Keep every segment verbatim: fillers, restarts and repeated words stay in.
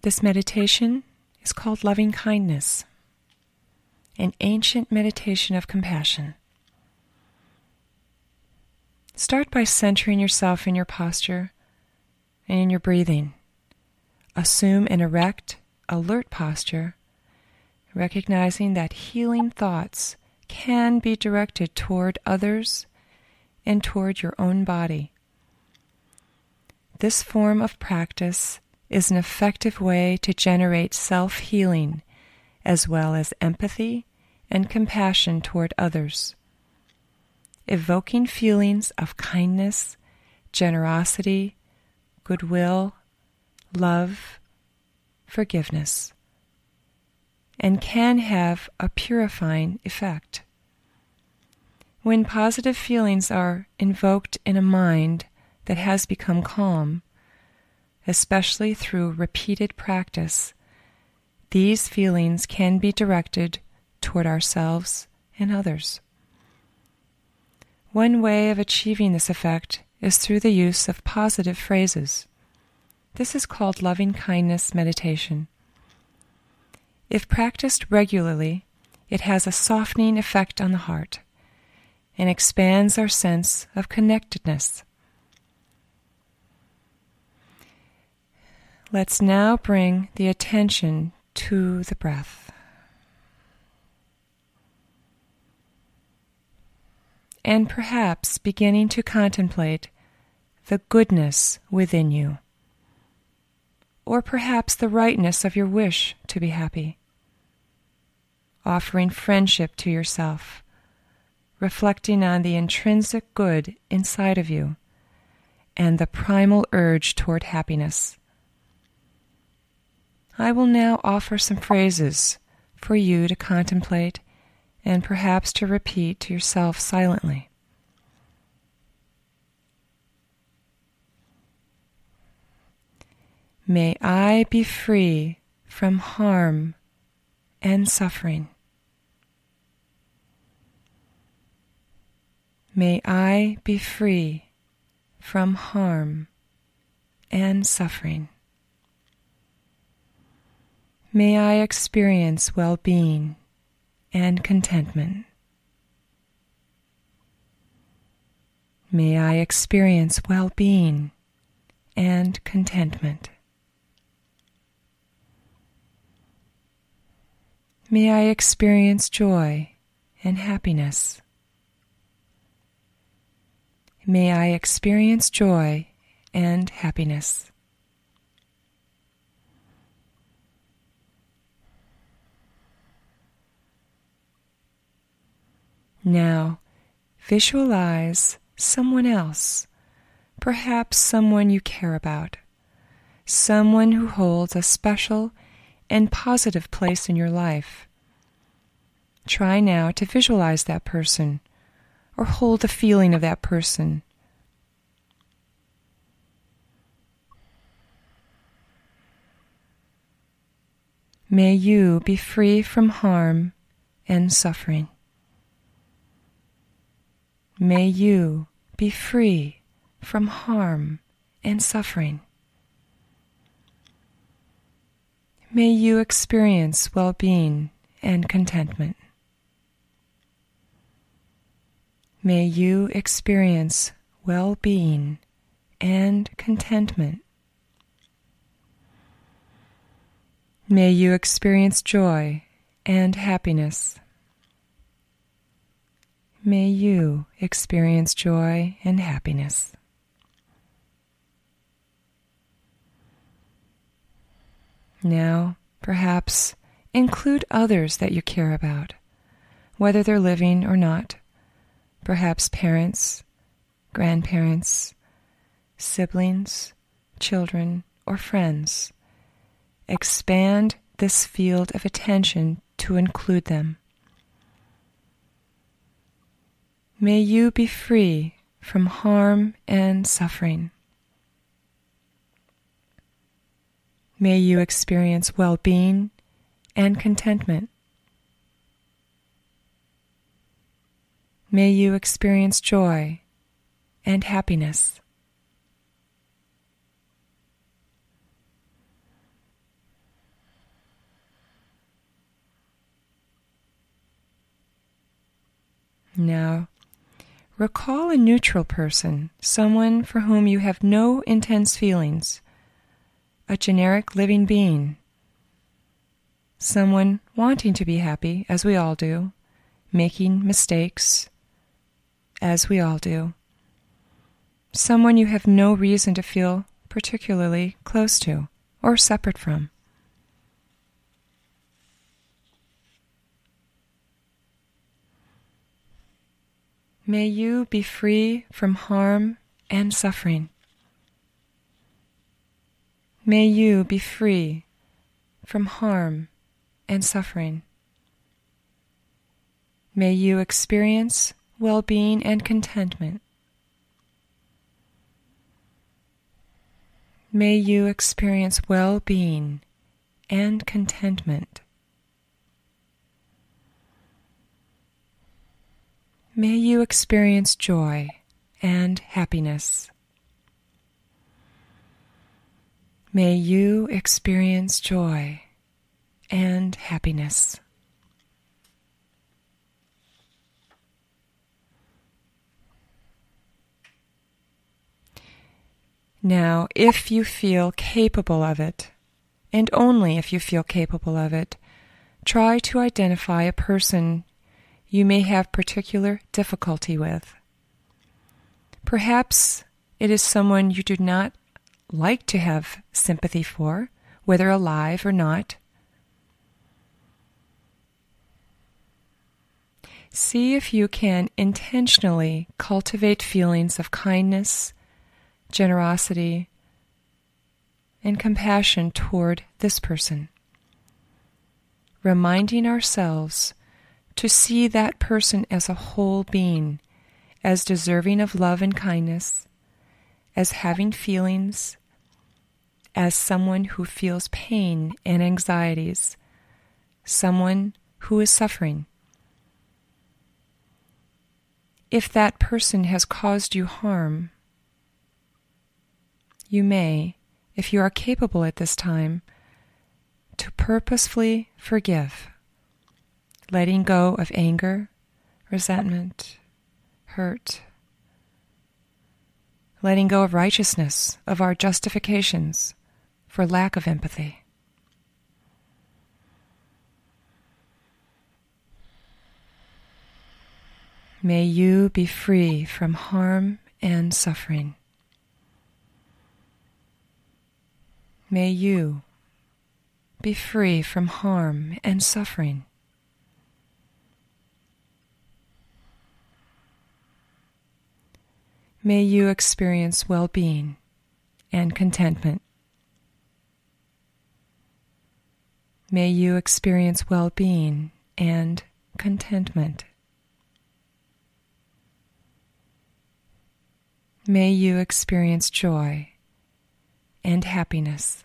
This meditation is called loving kindness, an ancient meditation of compassion. Start by centering yourself in your posture and in your breathing. Assume an erect, alert posture, recognizing that healing thoughts can be directed toward others and toward your own body. This form of practice is an effective way to generate self-healing as well as empathy and compassion toward others, evoking feelings of kindness, generosity, goodwill, love, forgiveness, and can have a purifying effect. When positive feelings are invoked in a mind that has become calm, especially through repeated practice, these feelings can be directed toward ourselves and others. One way of achieving this effect is through the use of positive phrases. This is called loving kindness meditation. If practiced regularly, it has a softening effect on the heart and expands our sense of connectedness. Let's now bring the attention to the breath. And perhaps beginning to contemplate the goodness within you, or perhaps the rightness of your wish to be happy. Offering friendship to yourself, reflecting on the intrinsic good inside of you, and the primal urge toward happiness. I will now offer some phrases for you to contemplate and perhaps to repeat to yourself silently. May I be free from harm and suffering. May I be free from harm and suffering. May I experience well-being and contentment. May I experience well-being and contentment. May I experience joy and happiness. May I experience joy and happiness. Now, visualize someone else, perhaps someone you care about, someone who holds a special and positive place in your life. Try now to visualize that person, or hold the feeling of that person. May you be free from harm and suffering. May you be free from harm and suffering. May you experience well-being and contentment. May you experience well-being and contentment. May you experience joy and happiness. May you experience joy and happiness. Now, perhaps, include others that you care about, whether they're living or not. Perhaps parents, grandparents, siblings, children, or friends. Expand this field of attention to include them. May you be free from harm and suffering. May you experience well-being and contentment. May you experience joy and happiness. Now, recall a neutral person, someone for whom you have no intense feelings, a generic living being, someone wanting to be happy, as we all do, making mistakes, as we all do, someone you have no reason to feel particularly close to or separate from. May you be free from harm and suffering. May you be free from harm and suffering. May you experience well-being and contentment. May you experience well-being and contentment. May you experience joy and happiness. May you experience joy and happiness. Now, if you feel capable of it, and only if you feel capable of it, try to identify a person you may have particular difficulty with. Perhaps it is someone you do not like to have sympathy for, whether alive or not. See if you can intentionally cultivate feelings of kindness, generosity, and compassion toward this person, reminding ourselves to see that person as a whole being, as deserving of love and kindness, as having feelings, as someone who feels pain and anxieties, someone who is suffering. If that person has caused you harm, you may, if you are capable at this time, to purposefully forgive, letting go of anger, resentment, hurt, letting go of righteousness, of our justifications for lack of empathy. May you be free from harm and suffering. May you be free from harm and suffering. May you experience well-being and contentment. May you experience well-being and contentment. May you experience joy and happiness.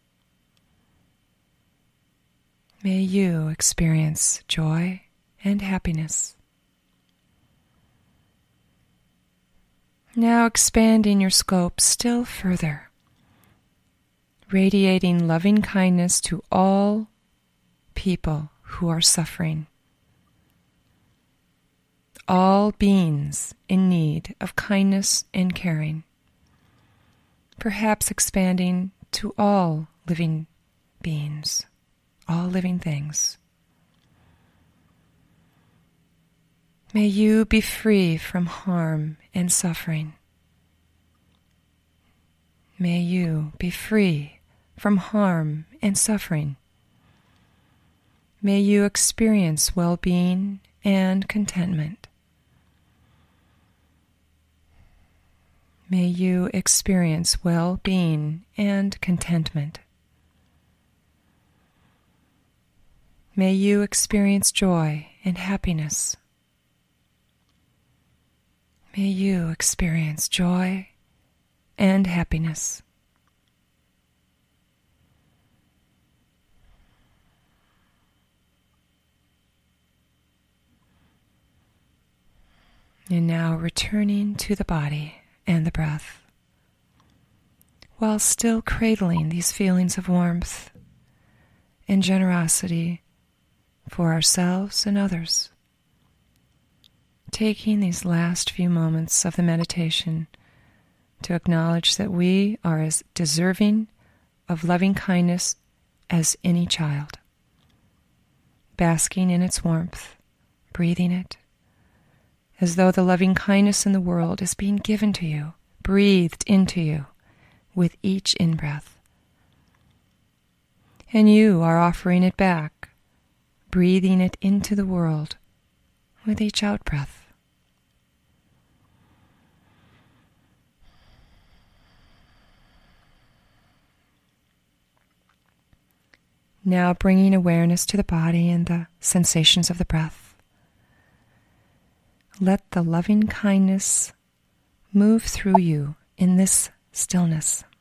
May you experience joy and happiness. Now expanding your scope still further, radiating loving kindness to all people who are suffering, all beings in need of kindness and caring, perhaps expanding to all living beings, all living things. May you be free from harm and suffering. May you be free from harm and suffering. May you experience well-being and contentment. May you experience well-being and contentment. May you experience joy and happiness. May you experience joy and happiness. And now returning to the body and the breath, while still cradling these feelings of warmth and generosity for ourselves and others. taking these last few moments of the meditation to acknowledge that we are as deserving of loving kindness as any child. Basking in its warmth, breathing it, as though the loving kindness in the world is being given to you, breathed into you with each in-breath. And you are offering it back, breathing it into the world with each out-breath. Now bringing awareness to the body and the sensations of the breath. Let the loving kindness move through you in this stillness.